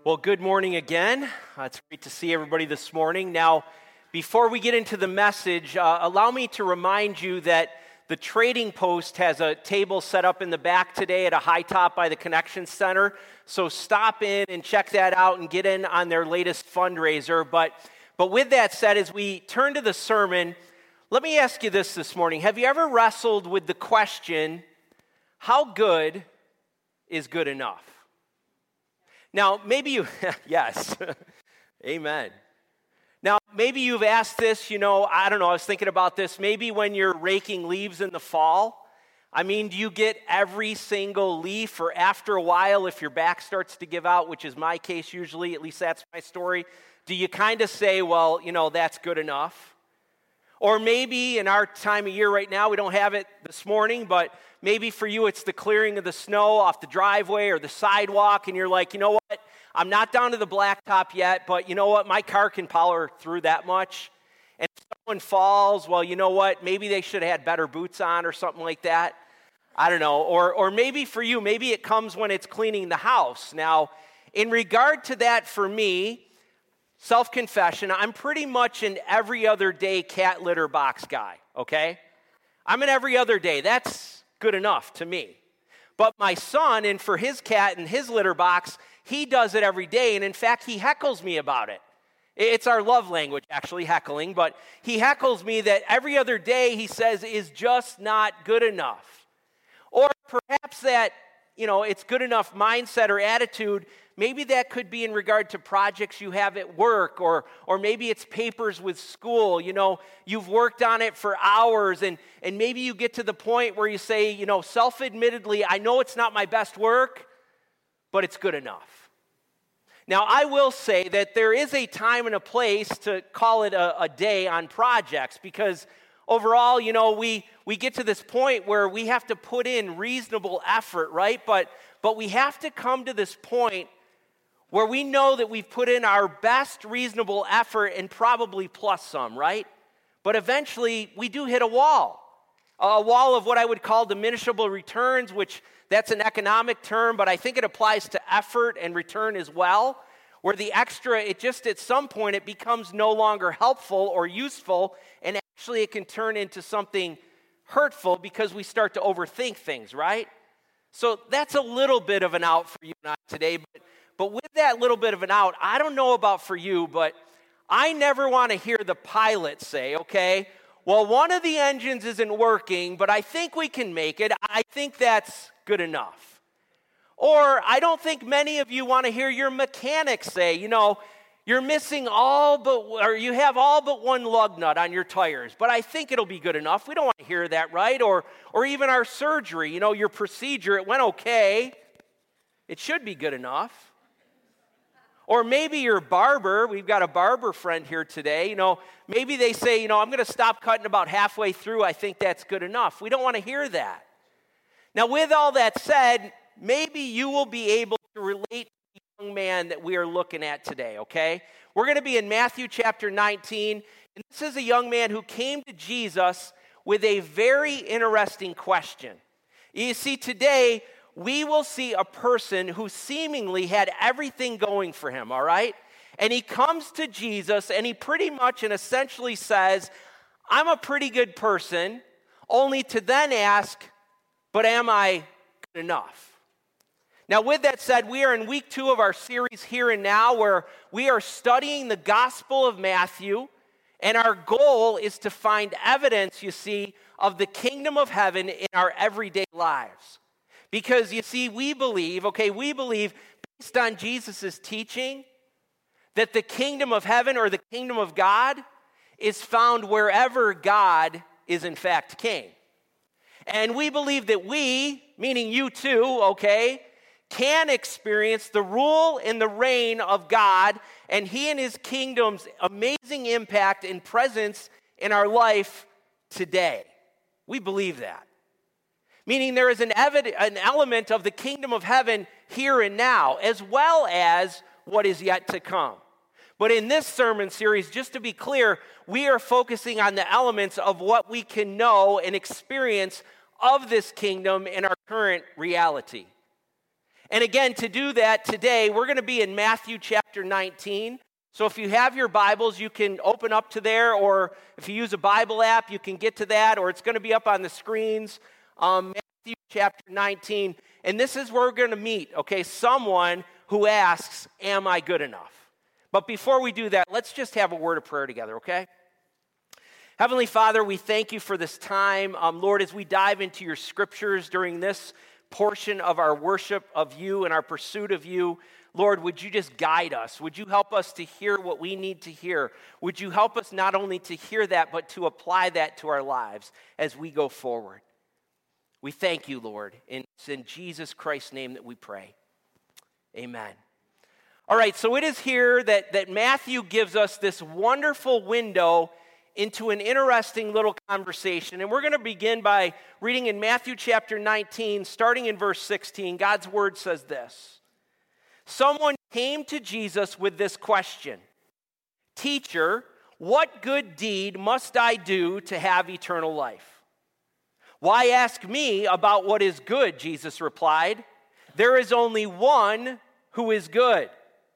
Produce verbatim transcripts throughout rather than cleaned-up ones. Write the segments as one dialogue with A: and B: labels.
A: Well, good morning again. Uh, it's great to see everybody this morning. Now, before we get into the message, uh, allow me to remind you that the Trading Post has a table set up in the back today at a high top by the Connection Center. So stop in and check that out and get in on their latest fundraiser. But, but with that said, as we turn to the sermon, let me ask you this this morning. Have you ever wrestled with the question, how good is good enough? Now, maybe you, yes, amen. Now, maybe you've asked this, you know, I don't know, I was thinking about this, maybe when you're raking leaves in the fall. I mean, do you get every single leaf, or after a while, if your back starts to give out, which is my case usually, at least that's my story, do you kind of say, well, you know, that's good enough? Or maybe in our time of year right now, we don't have it this morning, but maybe for you it's the clearing of the snow off the driveway or the sidewalk, and you're like, you know what, I'm not down to the blacktop yet, but you know what, my car can power through that much. And if someone falls, well, you know what, maybe they should have had better boots on or something like that. I don't know. Or, or maybe for you, maybe it comes when it's cleaning the house. Now, in regard to that for me, self-confession, I'm pretty much an every other day cat litter box guy, okay? I'm an every other day. That's good enough to me. But my son, and for his cat and his litter box, he does it every day, and in fact, he heckles me about it. It's our love language, actually, heckling, but he heckles me that every other day, he says, is just not good enough. Or perhaps that, you know, it's good enough mindset or attitude, maybe that could be in regard to projects you have at work, or or maybe it's papers with school. You know, you've worked on it for hours, and, and maybe you get to the point where you say, you know, self-admittedly, I know it's not my best work, but it's good enough. Now, I will say that there is a time and a place to call it a, a day on projects, because overall, you know, we, we get to this point where we have to put in reasonable effort, right? But, but we have to come to this point where we know that we've put in our best reasonable effort and probably plus some, right? But eventually, we do hit a wall. A wall of what I would call diminishable returns, which that's an economic term, but I think it applies to effort and return as well, where the extra, it just at some point, it becomes no longer helpful or useful, and actually it can turn into something hurtful because we start to overthink things, right? So that's a little bit of an out for you and I today, but, but with that little bit of an out, I don't know about for you, but I never want to hear the pilot say, okay, well, one of the engines isn't working, but I think we can make it. I think that's good enough. Or I don't think many of you want to hear your mechanic say, you know, you're missing all but, or you have all but one lug nut on your tires, but I think it'll be good enough. We don't want to hear that, right? Or, or even our surgery, you know, your procedure, it went okay. It should be good enough. Or maybe your barber, we've got a barber friend here today, you know, maybe they say, you know, I'm going to stop cutting about halfway through. I think that's good enough. We don't want to hear that. Now, with all that said, maybe you will be able to relate to the young man that we are looking at today, okay? We're going to be in Matthew chapter nineteen, and this is a young man who came to Jesus with a very interesting question. You see, today, we will see a person who seemingly had everything going for him, all right? And he comes to Jesus, and he pretty much and essentially says, I'm a pretty good person, only to then ask, but am I good enough? Now, with that said, we are in week two of our series Here and Now, where we are studying the Gospel of Matthew, and our goal is to find evidence, you see, of the kingdom of heaven in our everyday lives. Because, you see, we believe, okay, we believe, based on Jesus' teaching, that the kingdom of heaven or the kingdom of God is found wherever God is in fact king. And we believe that we, meaning you too, okay, can experience the rule and the reign of God and he and his kingdom's amazing impact and presence in our life today. We believe that. Meaning there is an, evid- an element of the kingdom of heaven here and now, as well as what is yet to come. But in this sermon series, just to be clear, we are focusing on the elements of what we can know and experience of this kingdom in our current reality. And again, to do that today, we're going to be in Matthew chapter nineteen. So if you have your Bibles, you can open up to there, or if you use a Bible app, you can get to that, or it's going to be up on the screens. Um, Matthew chapter nineteen. And this is where we're going to meet, okay, someone who asks, am I good enough? But before we do that, let's just have a word of prayer together, okay? Heavenly Father, we thank you for this time. Um, Lord, as we dive into your scriptures during this portion of our worship of you and our pursuit of you, Lord, would you just guide us? Would you help us to hear what we need to hear? Would you help us not only to hear that, but to apply that to our lives as we go forward? We thank you, Lord. And it's in Jesus Christ's name that we pray. Amen. All right, so it is here that, that Matthew gives us this wonderful window into an interesting little conversation. And we're going to begin by reading in Matthew chapter nineteen, starting in verse sixteen. God's word says this. Someone came to Jesus with this question. Teacher, what good deed must I do to have eternal life? Why ask me about what is good? Jesus replied. There is only one who is good.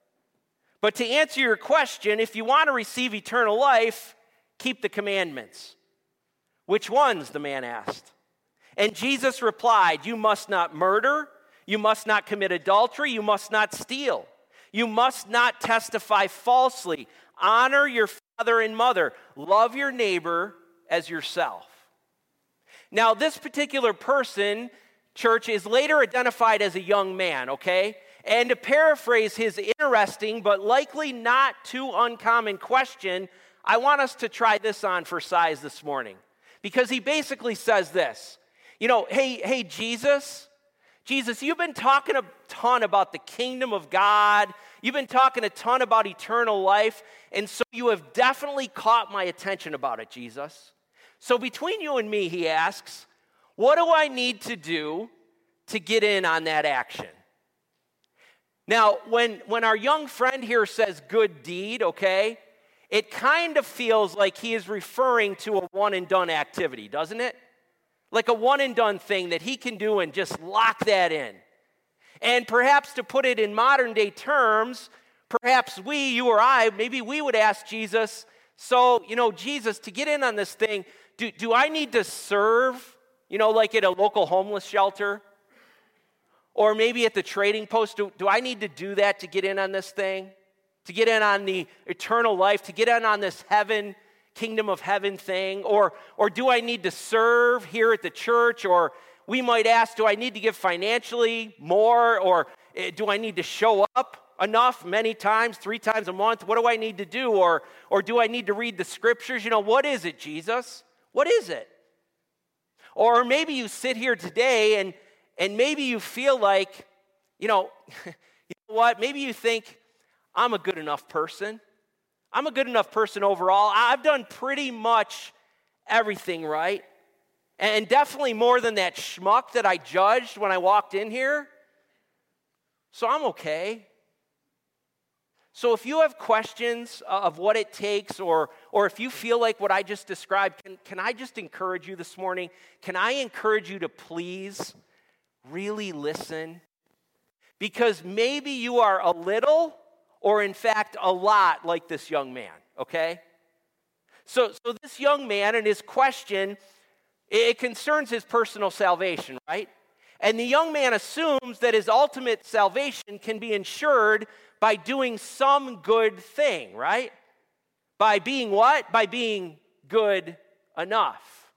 A: But to answer your question, if you want to receive eternal life, keep the commandments. Which ones? The man asked. And Jesus replied, you must not murder. You must not commit adultery. You must not steal. You must not testify falsely. Honor your father and mother. Love your neighbor as yourself. Now, this particular person, church, is later identified as a young man, okay? And to paraphrase his interesting but likely not too uncommon question, I want us to try this on for size this morning. Because he basically says this. You know, hey, hey, Jesus, Jesus, you've been talking a ton about the kingdom of God. You've been talking a ton about eternal life. And so you have definitely caught my attention about it, Jesus. So between you and me, he asks, what do I need to do to get in on that action? Now, when, when our young friend here says good deed, okay, it kind of feels like he is referring to a one-and-done activity, doesn't it? Like a one-and-done thing that he can do and just lock that in. And perhaps to put it in modern-day terms, perhaps we, you or I, maybe we would ask Jesus, so, you know, Jesus, to get in on this thing, do, do I need to serve, you know, like at a local homeless shelter? Or maybe at the trading post, do, do I need to do that to get in on this thing? To get in on the eternal life, to get in on this heaven, kingdom of heaven thing? Or, or do I need to serve here at the church? Or we might ask, do I need to give financially more? Or eh, do I need to show up enough many times, three times a month? What do I need to do? Or, or do I need to read the scriptures? You know, what is it, Jesus? What is it? Or maybe you sit here today and And maybe you feel like, you know, you know what? Maybe you think, I'm a good enough person. I'm a good enough person overall. I've done pretty much everything right. And definitely more than that schmuck that I judged when I walked in here. So I'm okay. So if you have questions of what it takes, or, or if you feel like what I just described, can, can I just encourage you this morning? Can I encourage you to please really listen? Because maybe you are a little, or in fact a lot, like this young man, okay? So, so this young man and his question, it concerns his personal salvation, right? And the young man assumes that his ultimate salvation can be ensured by doing some good thing, right? By being what? By being good enough.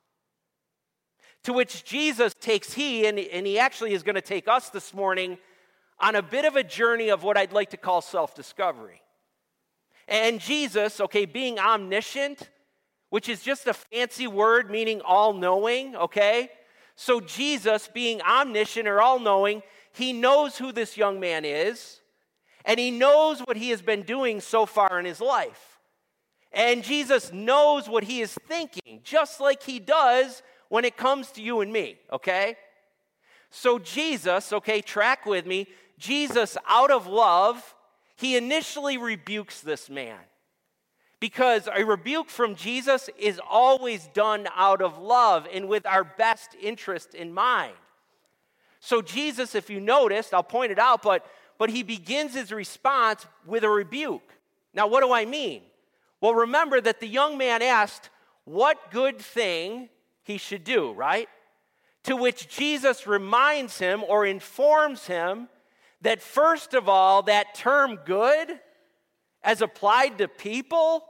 A: To which Jesus takes he, and, and he actually is going to take us this morning on a bit of a journey of what I'd like to call self-discovery. And Jesus, okay, being omniscient, which is just a fancy word meaning all-knowing, okay? So Jesus, being omniscient or all-knowing, he knows who this young man is, and he knows what he has been doing so far in his life. And Jesus knows what he is thinking, just like he does when it comes to you and me, okay? So Jesus, okay, track with me, Jesus, out of love, he initially rebukes this man. Because a rebuke from Jesus is always done out of love and with our best interest in mind. So Jesus, if you noticed, I'll point it out, but, but he begins his response with a rebuke. Now, what do I mean? Well, remember that the young man asked what good thing he should do, right? To which Jesus reminds him or informs him that first of all, that term good, as applied to people,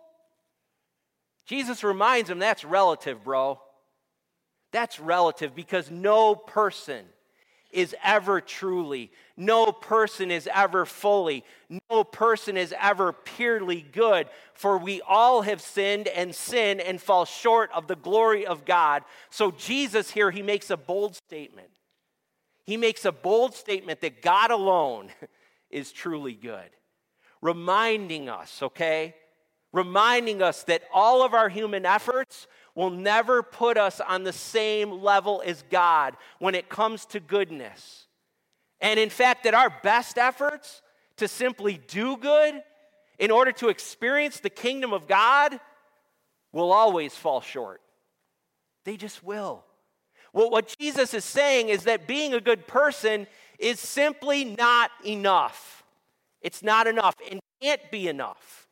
A: Jesus reminds him that's relative, bro. That's relative because no person is ever truly, no person is ever fully, no person is ever purely good, for we all have sinned and sin and fall short of the glory of God. So Jesus here, he makes a bold statement. He makes a bold statement that God alone is truly good, reminding us, okay, reminding us that all of our human efforts will never put us on the same level as God when it comes to goodness. And in fact, that our best efforts to simply do good in order to experience the kingdom of God will always fall short. They just will. Well, what Jesus is saying is that being a good person is simply not enough. It's not enough and can't be enough.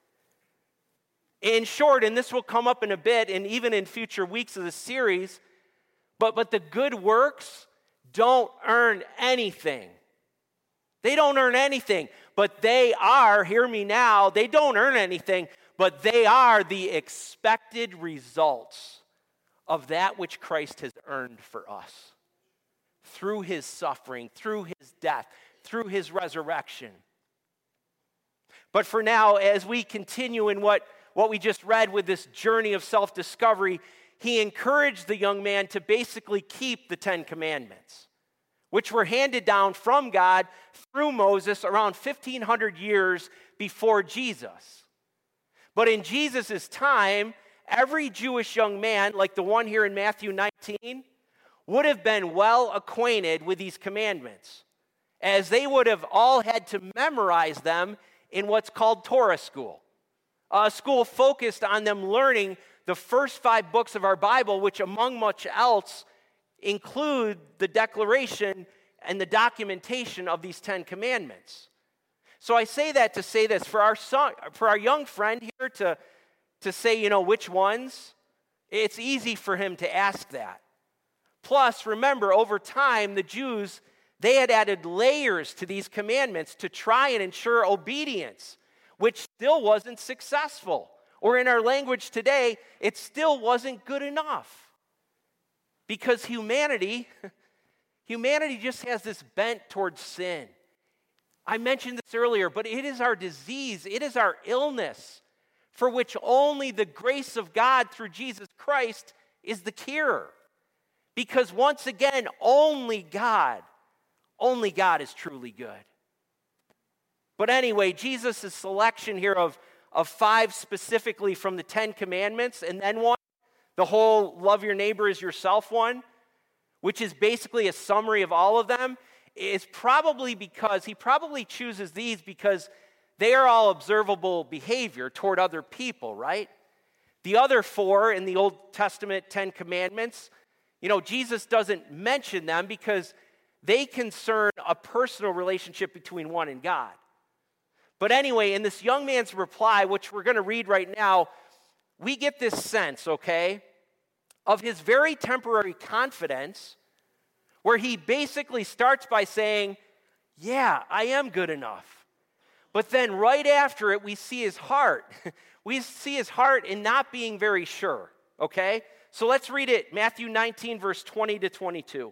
A: In short, and this will come up in a bit and even in future weeks of the series, but, but the good works don't earn anything. They don't earn anything, but they are, hear me now, they don't earn anything, but they are the expected results of that which Christ has earned for us through his suffering, through his death, through his resurrection. But for now, as we continue in what What we just read with this journey of self-discovery, he encouraged the young man to basically keep the Ten Commandments, which were handed down from God through Moses around fifteen hundred years before Jesus. But in Jesus' time, every Jewish young man, like the one here in Matthew nineteen, would have been well acquainted with these commandments, as they would have all had to memorize them in what's called Torah school. A school focused on them learning the first five books of our Bible, which among much else include the declaration and the documentation of these Ten Commandments. So I say that to say this, for our son, for our young friend here to, to say, you know, which ones, it's easy for him to ask that. Plus, remember, over time, the Jews, they had added layers to these commandments to try and ensure obedience, which still wasn't successful. Or in our language today, it still wasn't good enough. Because humanity, humanity just has this bent towards sin. I mentioned this earlier, but it is our disease, it is our illness, for which only the grace of God through Jesus Christ is the cure. Because once again, only God, only God is truly good. But anyway, Jesus' selection here of, of five specifically from the Ten Commandments, and then one, the whole love your neighbor as yourself one, which is basically a summary of all of them, is probably because, he probably chooses these because they are all observable behavior toward other people, right? The other four in the Old Testament Ten Commandments, you know, Jesus doesn't mention them because they concern a personal relationship between one and God. But anyway, in this young man's reply, which we're going to read right now, we get this sense, okay, of his very temporary confidence, where he basically starts by saying, yeah, I am good enough. But then right after it, we see his heart. We see his heart in not being very sure, okay? So let's read it, Matthew nineteen, verse twenty to twenty-two.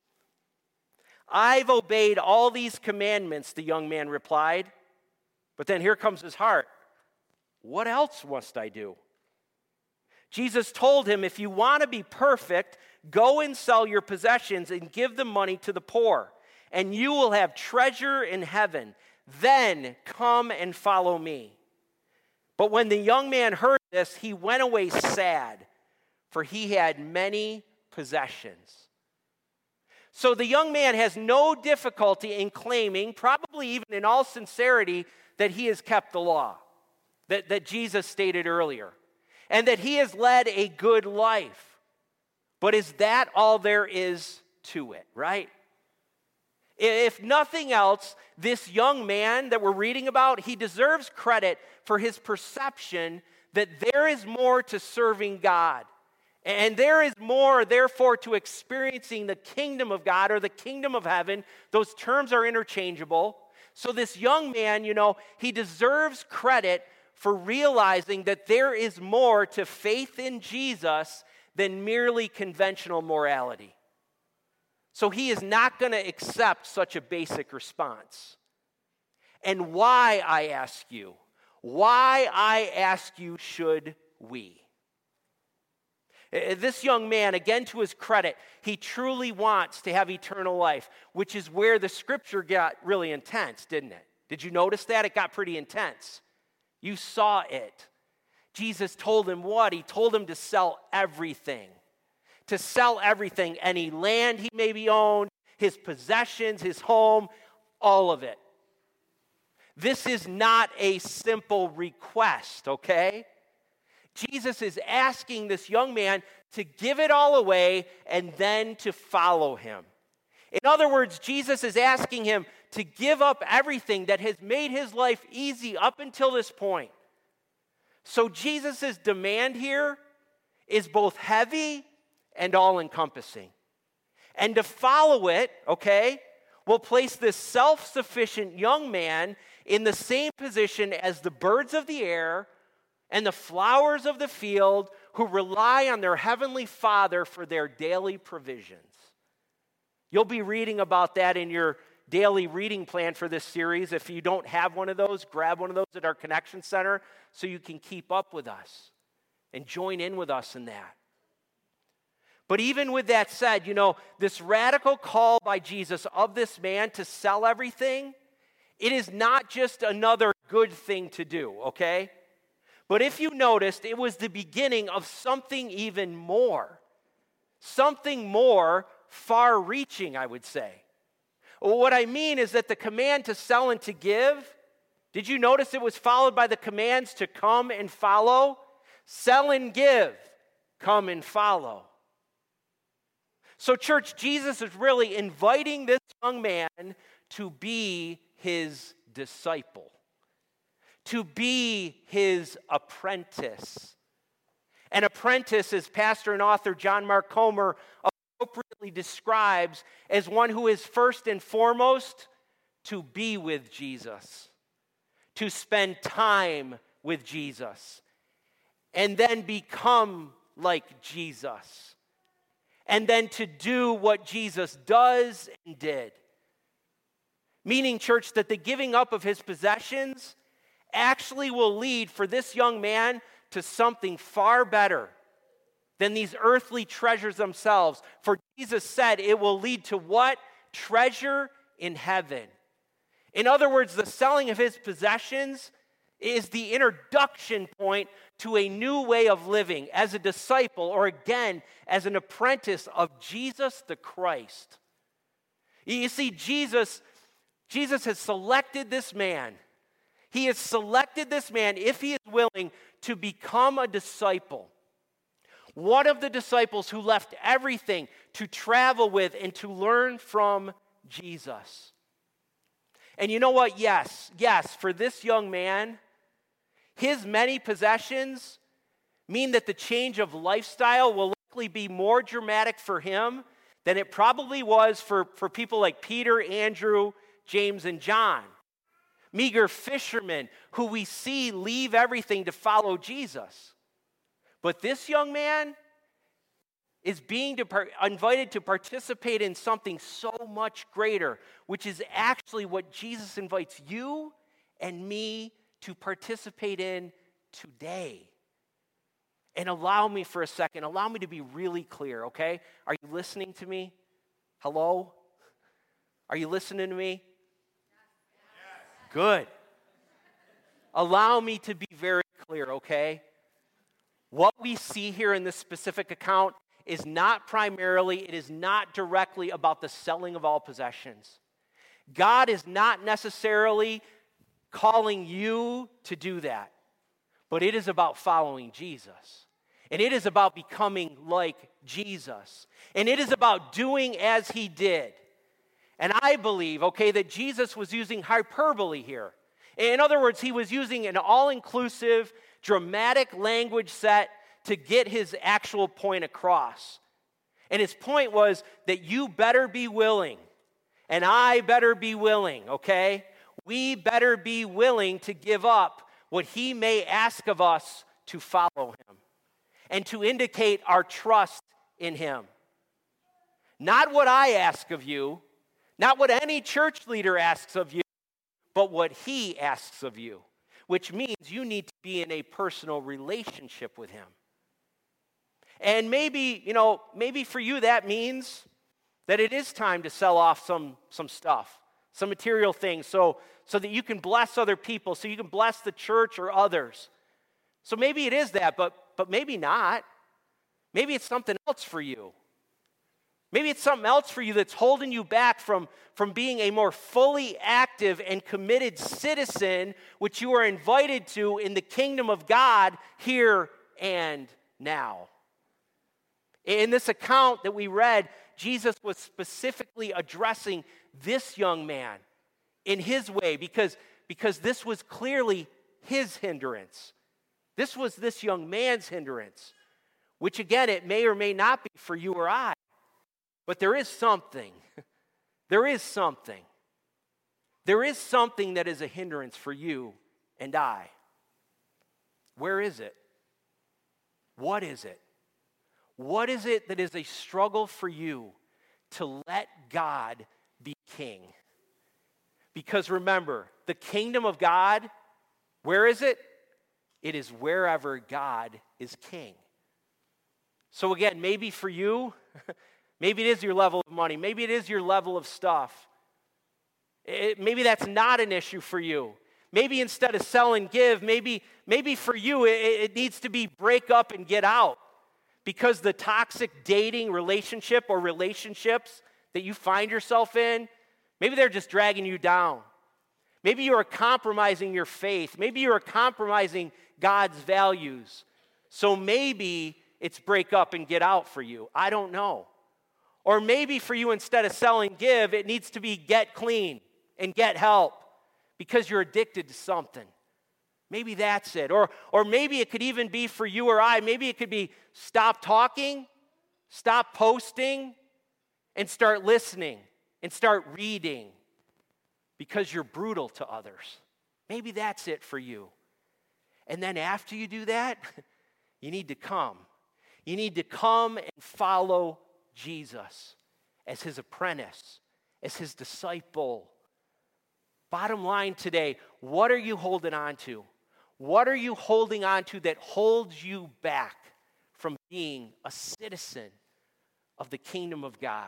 A: I've obeyed all these commandments, the young man replied. But then here comes his heart. What else must I do? Jesus told him, if you want to be perfect, go and sell your possessions and give the money to the poor, and you will have treasure in heaven. Then come and follow me. But when the young man heard this, he went away sad, for he had many possessions. So the young man has no difficulty in claiming, probably even in all sincerity, that he has kept the law, that, that Jesus stated earlier, and that he has led a good life. But is that all there is to it, right? If nothing else, this young man that we're reading about, he deserves credit for his perception that there is more to serving God. And there is more, therefore, to experiencing the kingdom of God or the kingdom of heaven. Those terms are interchangeable. So this young man, you know, he deserves credit for realizing that there is more to faith in Jesus than merely conventional morality. So he is not going to accept such a basic response. And why, I ask you, why, I ask you, should we? This young man, again to his credit, he truly wants to have eternal life, which is where the scripture got really intense, didn't it? Did you notice that? It got pretty intense. You saw it. Jesus told him what? He told him to sell everything. To sell everything, any land he maybe owned, his possessions, his home, all of it. This is not a simple request, okay? Jesus is asking this young man to give it all away and then to follow him. In other words, Jesus is asking him to give up everything that has made his life easy up until this point. So Jesus' demand here is both heavy and all-encompassing. And to follow it, okay, will place this self-sufficient young man in the same position as the birds of the air and the flowers of the field who rely on their heavenly Father for their daily provisions. You'll be reading about that in your daily reading plan for this series. If you don't have one of those, grab one of those at our Connection Center so you can keep up with us and join in with us in that. But even with that said, you know, this radical call by Jesus of this man to sell everything, it is not just another good thing to do, okay? But if you noticed, it was the beginning of something even more. Something more far-reaching, I would say. Well, what I mean is that the command to sell and to give, did you notice it was followed by the commands to come and follow? Sell and give, come and follow. So, church, Jesus is really inviting this young man to be his disciple, to be his apprentice. An apprentice, as pastor and author John Mark Comer appropriately describes, as one who is first and foremost to be with Jesus, to spend time with Jesus, and then become like Jesus. And then to do what Jesus does and did. Meaning, church, that the giving up of his possessions actually will lead for this young man to something far better than these earthly treasures themselves. For Jesus said it will lead to what? Treasure in heaven. In other words, the selling of his possessions is the introduction point to a new way of living as a disciple, or again, as an apprentice of Jesus the Christ. You see, Jesus, Jesus has selected this man. He has selected this man, if he is willing, to become a disciple. One of the disciples who left everything to travel with and to learn from Jesus. And you know what? Yes, yes, for this young man, his many possessions mean that the change of lifestyle will likely be more dramatic for him than it probably was for, for people like Peter, Andrew, James, and John. Meager fishermen who we see leave everything to follow Jesus. But this young man is being to par- invited to participate in something so much greater, which is actually what Jesus invites you and me to participate in today. And allow me for a second, allow me to be really clear, okay? Are you listening to me? Hello? Are you listening to me? Yes. Good. Allow me to be very clear, okay? What we see here in this specific account is not primarily, it is not directly about the selling of all possessions. God is not necessarily calling you to do that, but it is about following Jesus. And it is about becoming like Jesus. And it is about doing as he did. And I believe, okay, that Jesus was using hyperbole here. In other words, he was using an all-inclusive, dramatic language set to get his actual point across. And his point was that you better be willing, and I better be willing, okay? We better be willing to give up what he may ask of us to follow him and to indicate our trust in him. Not what I ask of you, not what any church leader asks of you, but what he asks of you, which means you need to be in a personal relationship with him. And maybe, you know, maybe for you that means that it is time to sell off some, some stuff, some material things, so, so that you can bless other people, so you can bless the church or others. So maybe it is that, but, but maybe not. Maybe it's something else for you. Maybe it's something else for you that's holding you back from, from being a more fully active and committed citizen, which you are invited to in the kingdom of God here and now. In this account that we read, Jesus was specifically addressing this young man in his way because, because this was clearly his hindrance. This was this young man's hindrance, which again, it may or may not be for you or I. But there is something. There is something. There is something that is a hindrance for you and I. Where is it? What is it? What is it that is a struggle for you to let God be king? Because remember, the kingdom of God, where is it? It is wherever God is king. So again, maybe for you, maybe it is your level of money. Maybe it is your level of stuff. It, maybe that's not an issue for you. Maybe instead of sell and give, maybe, maybe for you it, it needs to be break up and get out. Because the toxic dating relationship or relationships that you find yourself in, maybe they're just dragging you down. Maybe you are compromising your faith. Maybe you are compromising God's values. So maybe it's break up and get out for you. I don't know. Or maybe for you, instead of sell and give, it needs to be get clean and get help because you're addicted to something. Maybe that's it. Or, or maybe it could even be for you or I, maybe it could be stop talking, stop posting, and start listening and start reading because you're brutal to others. Maybe that's it for you. And then after you do that, you need to come. You need to come and follow Jesus as his apprentice, as his disciple. Bottom line today, what are you holding on to? What are you holding on to that holds you back from being a citizen of the kingdom of God?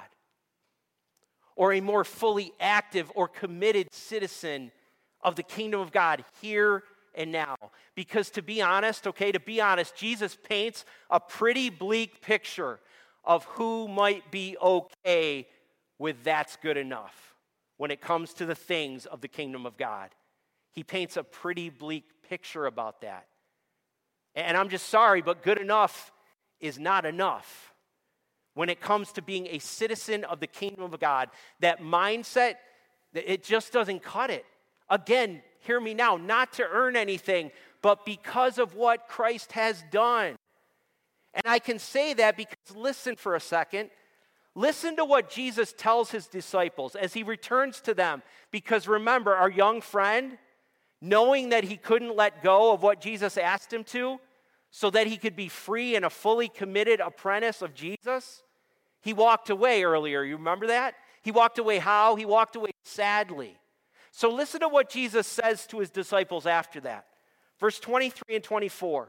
A: Or a more fully active or committed citizen of the kingdom of God here and now? Because to be honest, okay, to be honest, Jesus paints a pretty bleak picture of who might be okay with that's good enough when it comes to the things of the kingdom of God. He paints a pretty bleak picture about that. And I'm just sorry, but good enough is not enough. When it comes to being a citizen of the kingdom of God, that mindset, it just doesn't cut it. Again, hear me now, not to earn anything, but because of what Christ has done. And I can say that because, listen for a second, listen to what Jesus tells his disciples as he returns to them. Because remember, our young friend, knowing that he couldn't let go of what Jesus asked him to, so that he could be free and a fully committed apprentice of Jesus, he walked away earlier. You remember that? He walked away how? He walked away sadly. So listen to what Jesus says to his disciples after that. Verse twenty-three and twenty-four.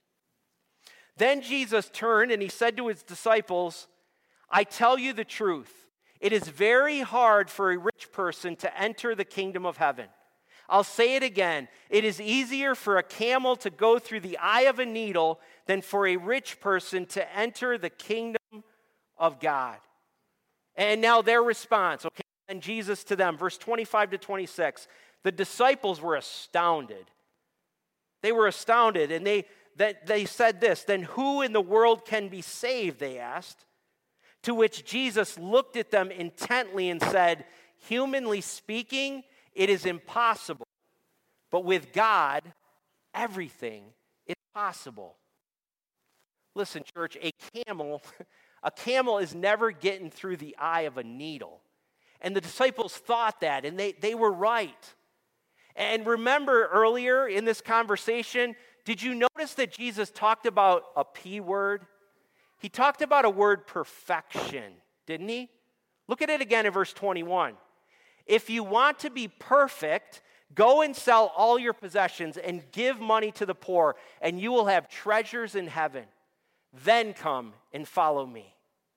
A: Then Jesus turned and he said to his disciples, I tell you the truth. It is very hard for a rich person to enter the kingdom of heaven. I'll say it again. It is easier for a camel to go through the eye of a needle than for a rich person to enter the kingdom of God. And now their response, okay, and Jesus to them, verse twenty-five to twenty-six. The disciples were astounded. They were astounded, and they, they, they said this, then who in the world can be saved, they asked. To which Jesus looked at them intently and said, humanly speaking, it is impossible. But with God, everything is possible. Listen, church, a camel, a camel is never getting through the eye of a needle. And the disciples thought that, and they, they were right. And remember earlier in this conversation, did you notice that Jesus talked about a P word? He talked about a word perfection, didn't he? Look at it again in verse twenty-one. If you want to be perfect, go and sell all your possessions and give money to the poor, and you will have treasures in heaven. Then come and follow me.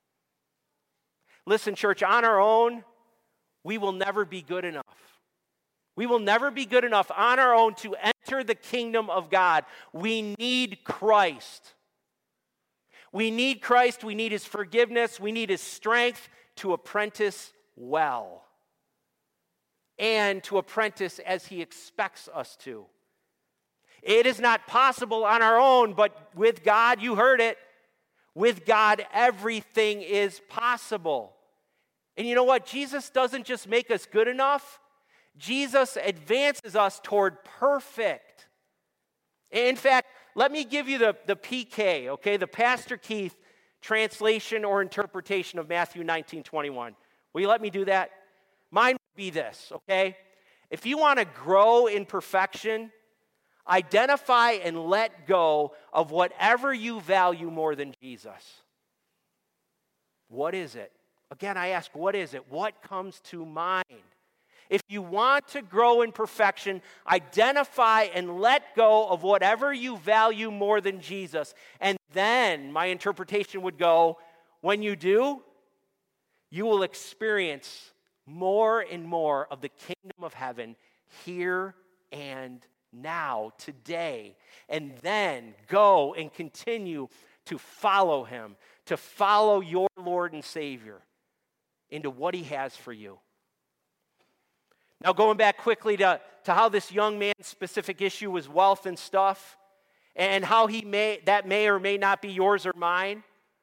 A: Listen, church, on our own, we will never be good enough. We will never be good enough on our own to enter the kingdom of God. We need Christ. We need Christ. We need his forgiveness. We need his strength to apprentice well and to apprentice as he expects us to. It is not possible on our own, but with God, you heard it, with God, everything is possible. And you know what? Jesus doesn't just make us good enough. Jesus advances us toward perfect. In fact, let me give you the, the P K, okay, the Pastor Keith translation or interpretation of Matthew nineteen twenty-one. Will you let me do that? Mine would be this, okay? If you want to grow in perfection, identify and let go of whatever you value more than Jesus. What is it? Again, I ask, what is it? What comes to mind? If you want to grow in perfection, identify and let go of whatever you value more than Jesus. And then my interpretation would go, when you do, you will experience more and more of the kingdom of heaven here and now, today. And then go and continue to follow him, to follow your Lord and Savior into what he has for you. Now, going back quickly to, to how this young man's specific issue was wealth and stuff, and how he may that may or may not be yours or mine,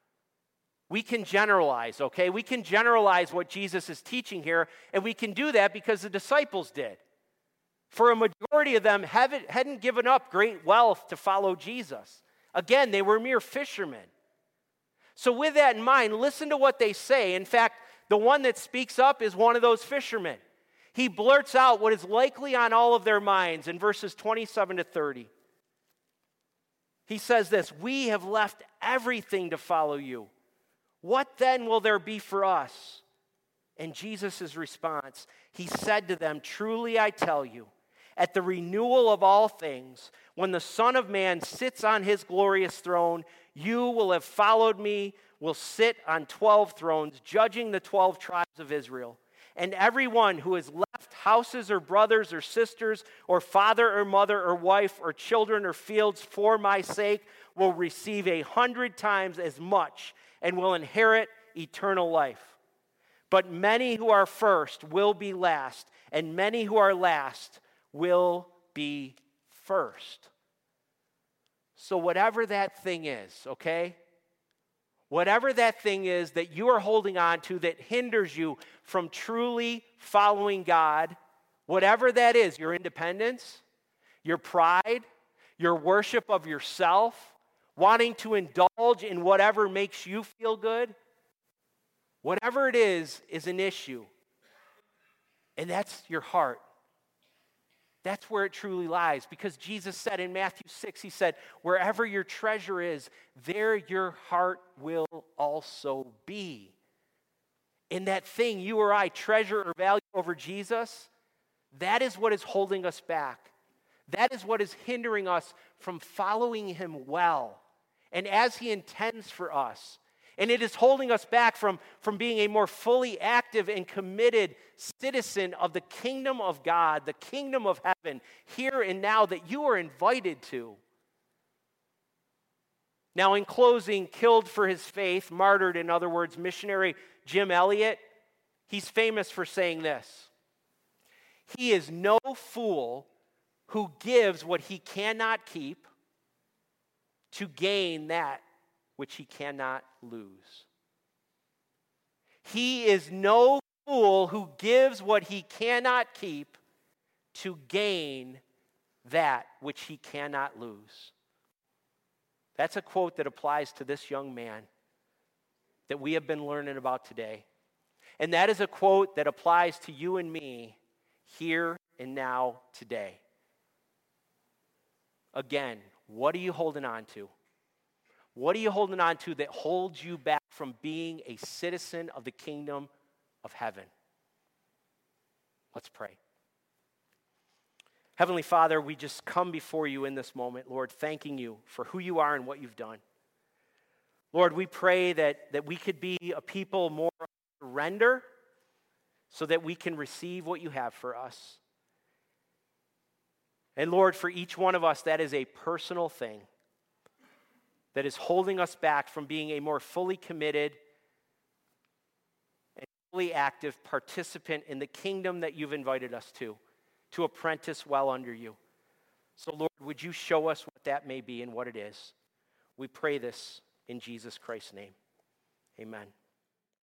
A: we can generalize, okay? We can generalize what Jesus is teaching here, and we can do that because the disciples did. For a majority of them haven't, hadn't given up great wealth to follow Jesus. Again, they were mere fishermen. So with that in mind, listen to what they say. In fact, the one that speaks up is one of those fishermen. He blurts out what is likely on all of their minds in verses twenty-seven to thirty. He says this, "We have left everything to follow you. What then will there be for us?" And Jesus' response, he said to them, "Truly I tell you, at the renewal of all things, when the Son of Man sits on his glorious throne, you will have followed me, will sit on twelve thrones, judging the twelve tribes of Israel. And everyone who has left houses or brothers or sisters or father or mother or wife or children or fields for my sake will receive a hundred times as much and will inherit eternal life. But many who are first will be last, and many who are last will be first." So whatever that thing is, okay? Whatever that thing is that you are holding on to that hinders you from truly following God, whatever that is, your independence, your pride, your worship of yourself, wanting to indulge in whatever makes you feel good, whatever it is, is an issue. And that's your heart. That's where it truly lies. Because Jesus said in Matthew six, he said, wherever your treasure is, there your heart will also be. In that thing you or I treasure or value over Jesus, that is what is holding us back. That is what is hindering us from following him well and as he intends for us. And it is holding us back from, from being a more fully active and committed citizen of the kingdom of God, the kingdom of heaven, here and now that you are invited to. Now, in closing, killed for his faith, martyred, in other words, missionary Jim Elliot, he's famous for saying this: "He is no fool who gives what he cannot keep to gain that which he cannot lose." He is no fool who gives what he cannot keep to gain that which he cannot lose. That's a quote that applies to this young man that we have been learning about today. And that is a quote that applies to you and me here and now today. Again, what are you holding on to? What are you holding on to that holds you back from being a citizen of the kingdom of heaven? Let's pray. Heavenly Father, we just come before you in this moment, Lord, thanking you for who you are and what you've done. Lord, we pray that, that we could be a people more surrender so that we can receive what you have for us. And Lord, for each one of us, that is a personal thing that is holding us back from being a more fully committed and fully active participant in the kingdom that you've invited us to, to apprentice well under you. So Lord, would you show us what that may be and what it is? We pray this in Jesus Christ's name. Amen.